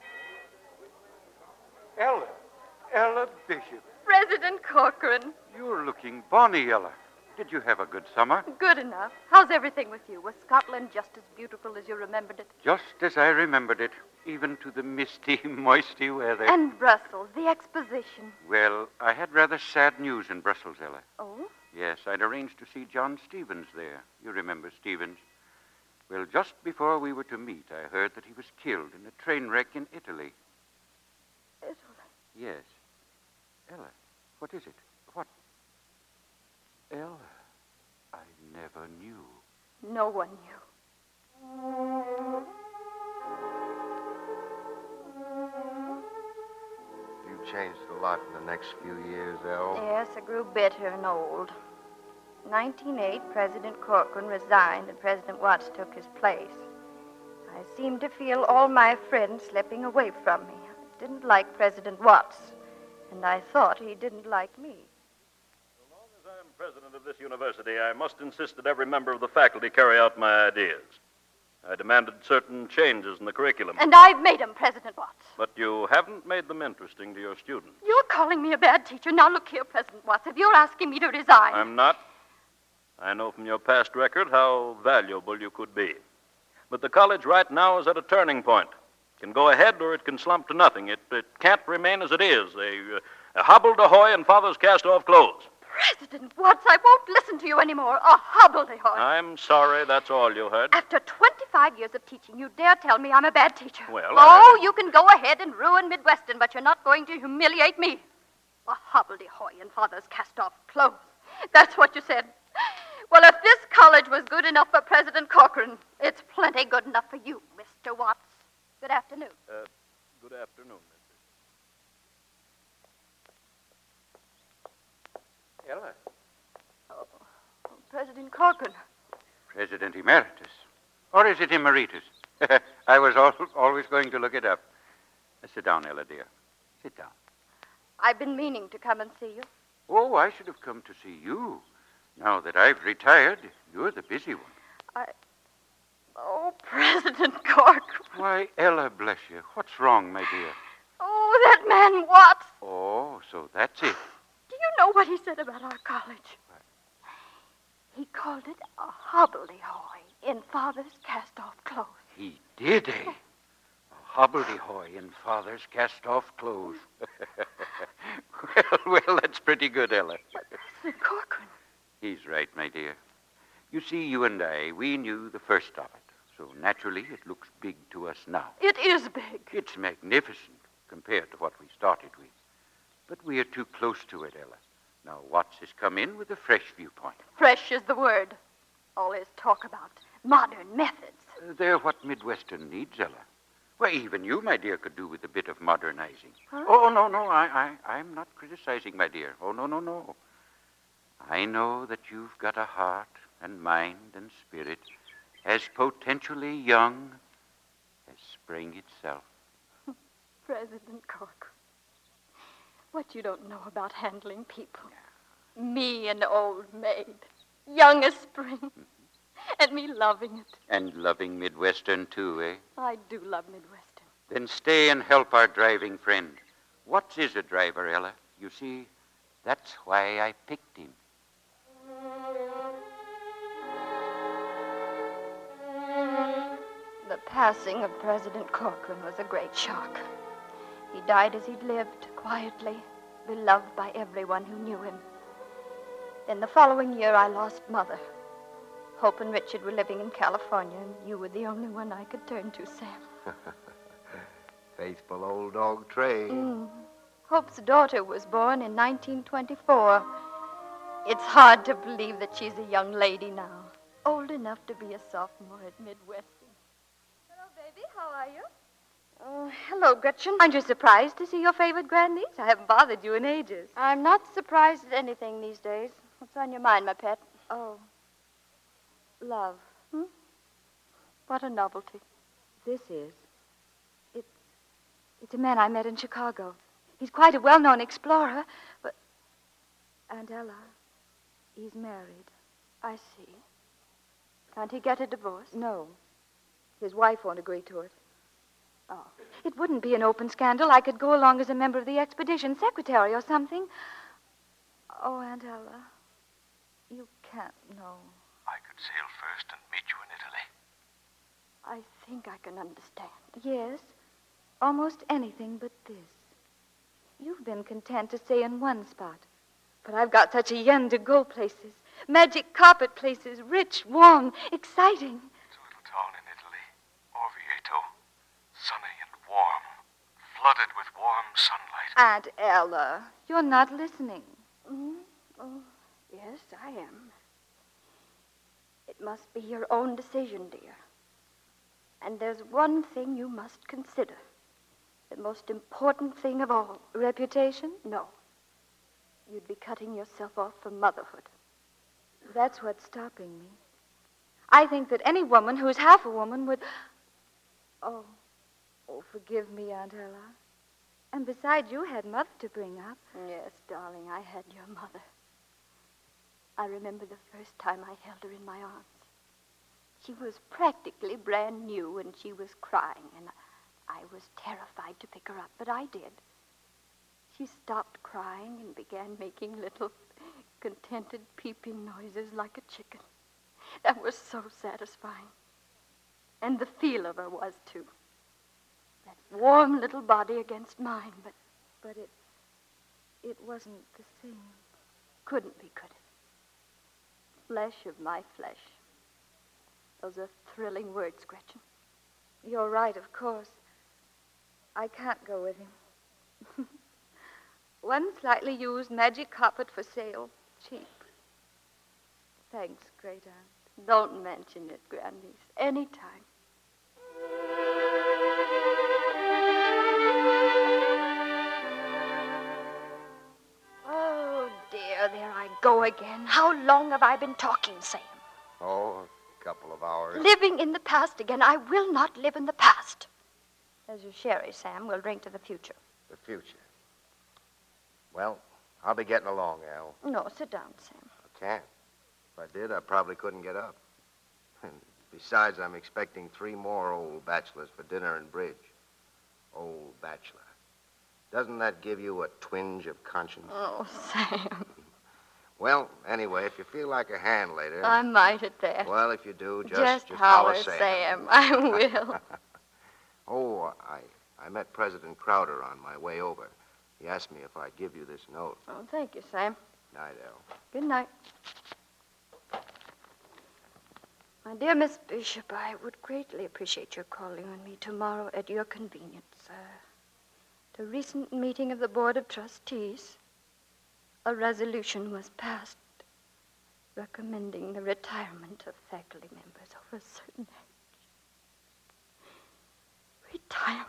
Ella. Ella Bishop. President Corcoran. You're looking bonny, Ella. Did you have a good summer? Good enough. How's everything with you? Was Scotland just as beautiful as you remembered it? Just as I remembered it, even to the misty, moisty weather. And Brussels, the exposition. Well, I had rather sad news in Brussels, Ella. Oh? Yes, I'd arranged to see John Stevens there. You remember Stevens? Well, just before we were to meet, I heard that he was killed in a train wreck in Italy. Italy? Yes. Ella, what is it? What? Ella, I never knew. No one knew. You've changed a lot in the next few years, Elle. Yes, I grew bitter and old. In nineteen oh eight, President Corcoran resigned and President Watts took his place. I seemed to feel all my friends slipping away from me. I didn't like President Watts, and I thought he didn't like me. I'm president of this university, I must insist that every member of the faculty carry out my ideas. I demanded certain changes in the curriculum. And I've made him, President Watts. But you haven't made them interesting to your students. You're calling me a bad teacher. Now look here, President Watts. If you're asking me to resign... I'm not. I know from your past record how valuable you could be. But the college right now is at a turning point. It can go ahead or it can slump to nothing. It, it can't remain as it is, a, a hobbledehoy in father's cast-off clothes. President Watts, I won't listen to you anymore. A hobbledehoy. I'm sorry that's all you heard. After twenty-five years of teaching, you dare tell me I'm a bad teacher. Well, Oh, I... you can go ahead and ruin Midwestern, but you're not going to humiliate me. A hobbledehoy in father's cast-off clothes. That's what you said. Well, if this college was good enough for President Corcoran, it's plenty good enough for you, Mister Watts. Good afternoon. Uh, good afternoon, Ella. Oh, President Corcoran. President Emeritus. Or is it Emeritus? I was al- always going to look it up. Uh, sit down, Ella, dear. Sit down. I've been meaning to come and see you. Oh, I should have come to see you. Now that I've retired, you're the busy one. I... Oh, President Corcoran. Why, Ella, bless you. What's wrong, my dear? Oh, that man Watts. Oh, so that's it. Do you know what he said about our college? He called it a hobbledehoy in father's cast-off clothes. He did, eh? A hobbledehoy in father's cast-off clothes. well, well, that's pretty good, Ella. President Corcoran. He's right, my dear. You see, you and I, we knew the first of it. So naturally, it looks big to us now. It is big. It's magnificent compared to what we started with. But we are too close to it, Ella. Now, Watts has come in with a fresh viewpoint. Fresh is the word. All his talk about modern methods. Uh, they're what Midwestern needs, Ella. Well, even you, my dear, could do with a bit of modernizing. Huh? Oh, no, no, I, I, I'm not criticizing, my dear. Oh, no, no, no. I know that you've got a heart and mind and spirit as potentially young as spring itself. President Corcoran, what you don't know about handling people. Me, an old maid, young as spring, and me loving it. And loving Midwestern, too, eh? I do love Midwestern. Then stay and help our driving friend. What is a driver, Ella? You see, that's why I picked him. The passing of President Corcoran was a great shock. He died as he'd lived, quietly, beloved by everyone who knew him. Then the following year, I lost Mother. Hope and Richard were living in California, and you were the only one I could turn to, Sam. Faithful old dog Trey. Mm. Hope's daughter was born in nineteen twenty-four. It's hard to believe that she's a young lady now, old enough to be a sophomore at Midwestern. Hello, baby. How are you? Oh, hello, Gretchen. Aren't you surprised to see your favorite grandniece? I haven't bothered you in ages. I'm not surprised at anything these days. What's on your mind, my pet? Oh, love. Hmm? What a novelty. This is. It, it's a man I met in Chicago. He's quite a well-known explorer, but... Aunt Ella, he's married. I see. Can't he get a divorce? No. His wife won't agree to it. Oh. It wouldn't be an open scandal. I could go along as a member of the expedition, secretary or something. Oh, Aunt Ella, you can't know. I could sail first and meet you in Italy. I think I can understand. Yes, almost anything but this. You've been content to stay in one spot. But I've got such a yen to go places. Magic carpet places, rich, warm, exciting. It's a little town in Italy, Orvieto. Sunny and warm, flooded with warm sunlight. Aunt Ella, you're not listening. Mm-hmm. Oh, yes, I am. It must be your own decision, dear. And there's one thing you must consider. The most important thing of all. Reputation? No. You'd be cutting yourself off from motherhood. That's what's stopping me. I think that any woman who's half a woman would... Oh, oh, forgive me, Aunt Ella. And besides, you had Mother to bring up. Yes, darling, I had your mother. I remember the first time I held her in my arms. She was practically brand new, and she was crying, and I was terrified to pick her up, but I did. She stopped crying and began making little contented peeping noises like a chicken. That was so satisfying. And the feel of her was, too. That warm little body against mine, but... But it... it wasn't the same. Couldn't be, could it? Flesh of my flesh. Those are thrilling words, Gretchen. You're right, of course. I can't go with him. One slightly used magic carpet for sale. Cheap. Thanks, great aunt. Don't mention it, grandniece. Anytime. Oh, dear, there I go again. How long have I been talking, Sam? Oh, a couple of hours. Living in the past again. I will not live in the past. There's your sherry, Sam. We'll drink to the future. The future. Well, I'll be getting along, Al. No, sit down, Sam. I can't. If I did, I probably couldn't get up. And besides, I'm expecting three more old bachelors for dinner and bridge. Old bachelor. Doesn't that give you a twinge of conscience? Oh, Sam. Well, anyway, if you feel like a hand later... I might at that. Well, if you do, just, just, just holler, holler Sam. Sam. I will. Oh, I, I met President Crowder on my way over. He asked me if I'd give you this note. Oh, thank you, Sam. Night, Al. Good night. My dear Miss Bishop, I would greatly appreciate your calling on me tomorrow at your convenience. Uh, at a recent meeting of the Board of Trustees, a resolution was passed recommending the retirement of faculty members over a certain age. Retirement.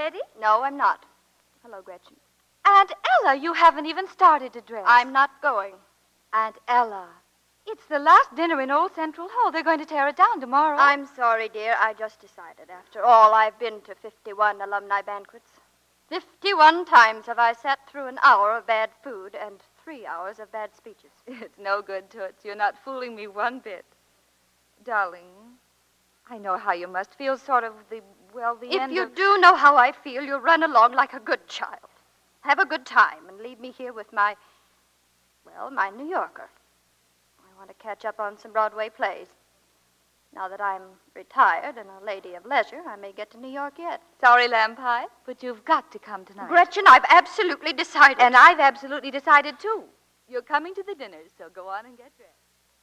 ready? No, I'm not. Hello, Gretchen. Aunt Ella, you haven't even started to dress. I'm not going. Aunt Ella, it's the last dinner in Old Central Hall. They're going to tear it down tomorrow. I'm sorry, dear. I just decided. After all, I've been to fifty-one alumni banquets. Fifty-one times have I sat through an hour of bad food and three hours of bad speeches. It's no good, Toots. You're not fooling me one bit. Darling, I know how you must feel, sort of the, well, the If end you of... do know how I feel, you'll run along like a good child. Have a good time and leave me here with my, well, my New Yorker. I want to catch up on some Broadway plays. Now that I'm retired and a lady of leisure, I may get to New York yet. Sorry, Lamb Pie, but you've got to come tonight. Gretchen, I've absolutely decided. And I've absolutely decided, too. You're coming to the dinner, so go on and get dressed.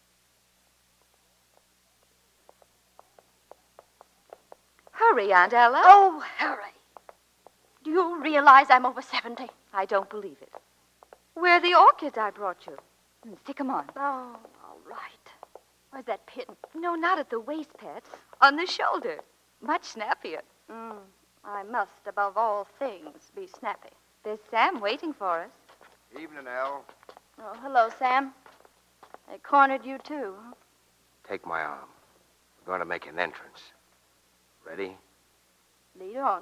Hurry, Aunt Ella. Oh, hurry. Do you realize I'm over seventy? I don't believe it. Where are the orchids I brought you? Stick 'em on. Oh, all right. Where's that pin? No, not at the waist, Pet. On the shoulder. Much snappier. Mm, I must, above all things, be snappy. There's Sam waiting for us. Evening, Al. Oh, hello, Sam. They cornered you, too, huh? Take my arm. We're going to make an entrance. Ready? Lead on.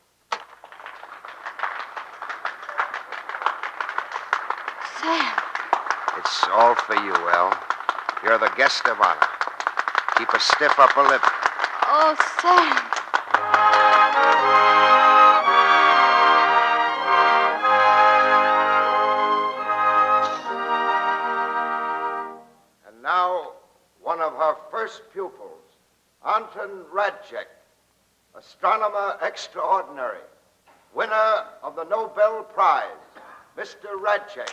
Sam. It's all for you, Al. You're the guest of honor. Keep a stiff upper lip. Oh, Sam. And now, one of her first pupils, Anton Radchek, astronomer extraordinary, winner of the Nobel Prize, Mister Radchek.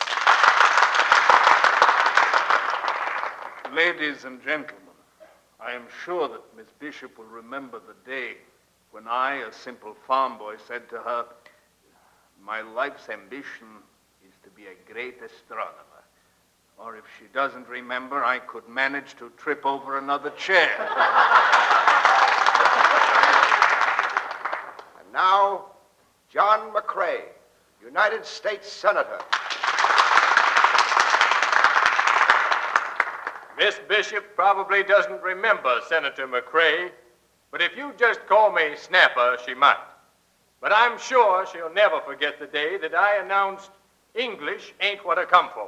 Ladies and gentlemen, I am sure that Miss Bishop will remember the day when I, a simple farm boy, said to her, my life's ambition is to be a great astronomer. Or if she doesn't remember, I could manage to trip over another chair. And now, John McCrae, United States Senator. Miss Bishop probably doesn't remember Senator McCrae, but if you just call me Snapper, she might. But I'm sure she'll never forget the day that I announced English ain't what I come for.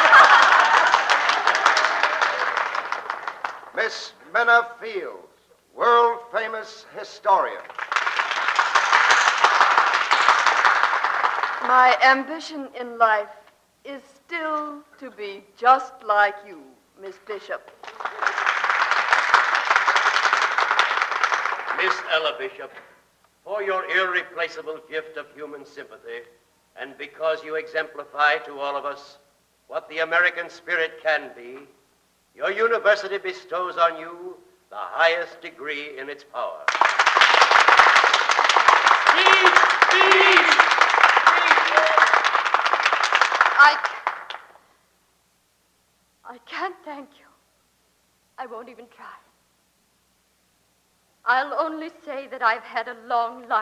Miss Minna Fields, world-famous historian. My ambition in life is still to be just like you, Miss Bishop. Miss Ella Bishop, for your irreplaceable gift of human sympathy, and because you exemplify to all of us what the American spirit can be, your university bestows on you the highest degree in its power. I, I can't thank you. I won't even try. I'll only say that I've had a long life.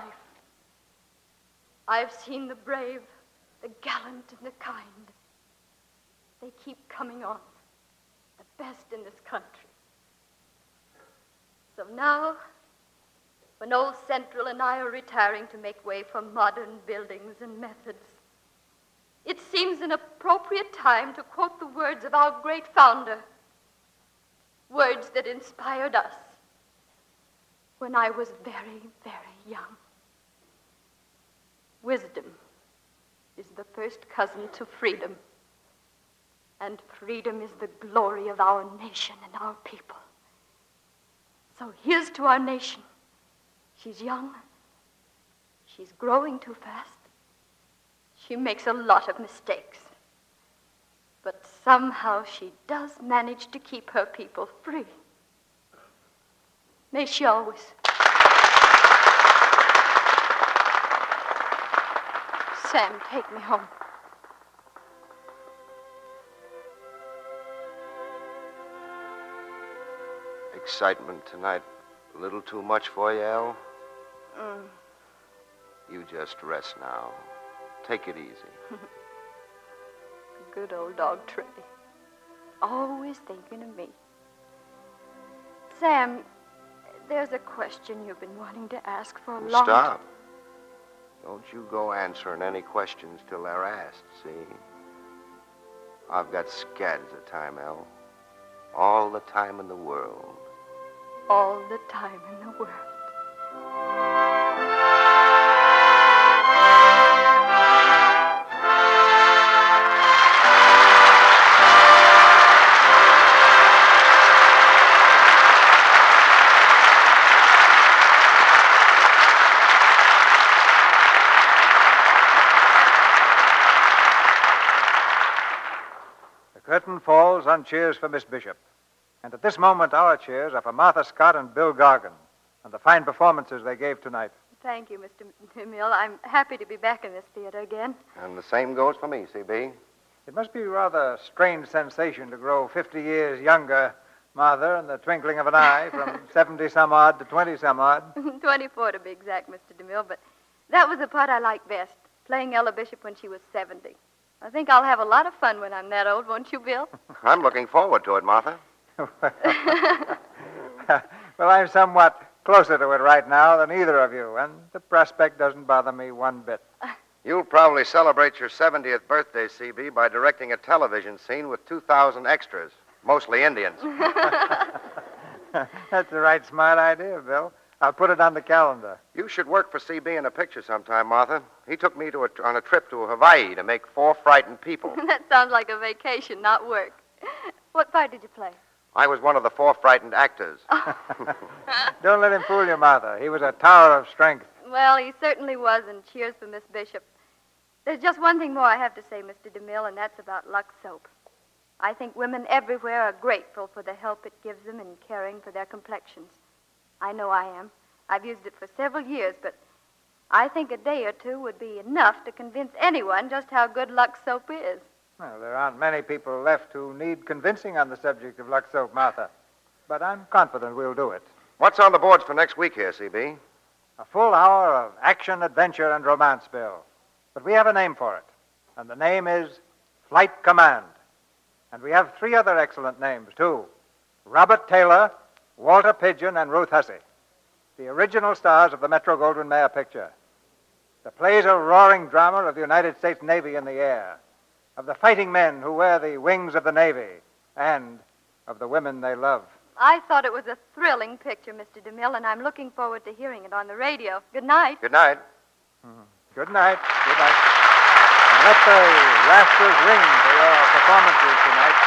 I've seen the brave, the gallant, and the kind. They keep coming on, the best in this country. So now, when Old Central and I are retiring to make way for modern buildings and methods, it seems an appropriate time to quote the words of our great founder, words that inspired us when I was very, very young. Wisdom is the first cousin to freedom, and freedom is the glory of our nation and our people. So here's to our nation. She's young. She's growing too fast. She makes a lot of mistakes. But somehow she does manage to keep her people free. May she always. Sam, take me home. Excitement tonight. A little too much for you, Al? Mm. You just rest now. Take it easy. Good old dog Trey. Always thinking of me. Sam, there's a question you've been wanting to ask for a long time. Stop. Don't you go answering any questions till they're asked, see? I've got scads of time, El. All the time in the world. All the time in the world. The curtain falls on cheers for Miss Bishop. And at this moment, our cheers are for Martha Scott and Bill Gargan and the fine performances they gave tonight. Thank you, Mister DeMille. I'm happy to be back in this theater again. And the same goes for me, C B. It must be a rather strange sensation to grow fifty years younger, Martha, in the twinkling of an eye, from seventy-some-odd to twenty-some-odd. twenty-four to be exact, Mister DeMille, but that was the part I liked best, playing Ella Bishop when she was seventy. I think I'll have a lot of fun when I'm that old, won't you, Bill? I'm looking forward to it, Martha. Well, I'm somewhat closer to it right now than either of you, and the prospect doesn't bother me one bit. You'll probably celebrate your seventieth birthday, C B, by directing a television scene with two thousand extras, mostly Indians. That's the right smart idea, Bill. I'll put it on the calendar. You should work for C B in a picture sometime, Martha. He took me to a, on a trip to Hawaii to make Four Frightened People. That sounds like a vacation, not work. What part did you play? I was one of the Four Frightened actors. Don't let him fool you, Martha. He was a tower of strength. Well, he certainly was, and cheers for Miss Bishop. There's just one thing more I have to say, Mister DeMille, and that's about Lux Soap. I think women everywhere are grateful for the help it gives them in caring for their complexions. I know I am. I've used it for several years, but I think a day or two would be enough to convince anyone just how good Lux Soap is. Well, there aren't many people left who need convincing on the subject of Lux Soap, Martha. But I'm confident we'll do it. What's on the boards for next week here, C B? A full hour of action, adventure, and romance, Bill. But we have a name for it, and the name is Flight Command. And we have three other excellent names, too. Robert Taylor, Walter Pidgeon, and Ruth Hussey, the original stars of the Metro-Goldwyn-Mayer picture. The play's a roaring drama of the United States Navy in the air, of the fighting men who wear the wings of the Navy, and of the women they love. I thought it was a thrilling picture, Mister DeMille, and I'm looking forward to hearing it on the radio. Good night. Good night. Mm-hmm. Good night. Good night. And let the rafters ring for your performances tonight.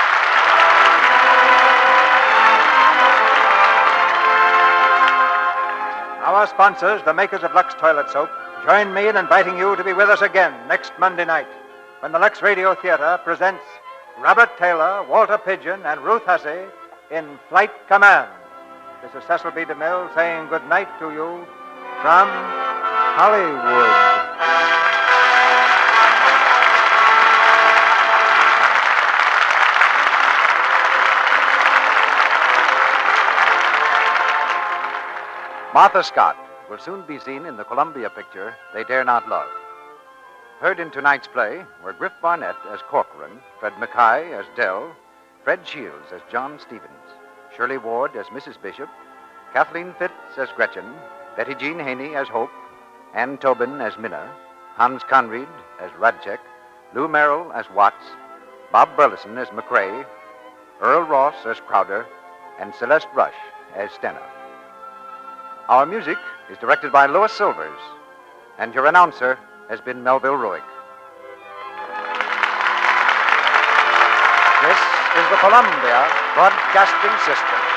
Our sponsors, the makers of Lux Toilet Soap, join me in inviting you to be with us again next Monday night when the Lux Radio Theater presents Robert Taylor, Walter Pidgeon, and Ruth Hussey in Flight Command. This is Cecil B. DeMille saying good night to you from Hollywood. Martha Scott will soon be seen in the Columbia picture They Dare Not Love. Heard in tonight's play were Griff Barnett as Corcoran, Fred Mackay as Dell, Fred Shields as John Stevens, Shirley Ward as Missus Bishop, Kathleen Fitz as Gretchen, Betty Jean Haney as Hope, Ann Tobin as Minna, Hans Conried as Radchek, Lou Merrill as Watts, Bob Burleson as McCrae, Earl Ross as Crowder, and Celeste Rush as Stenner. Our music is directed by Louis Silvers, and your announcer has been Melville Ruick. This is the Columbia Broadcasting System.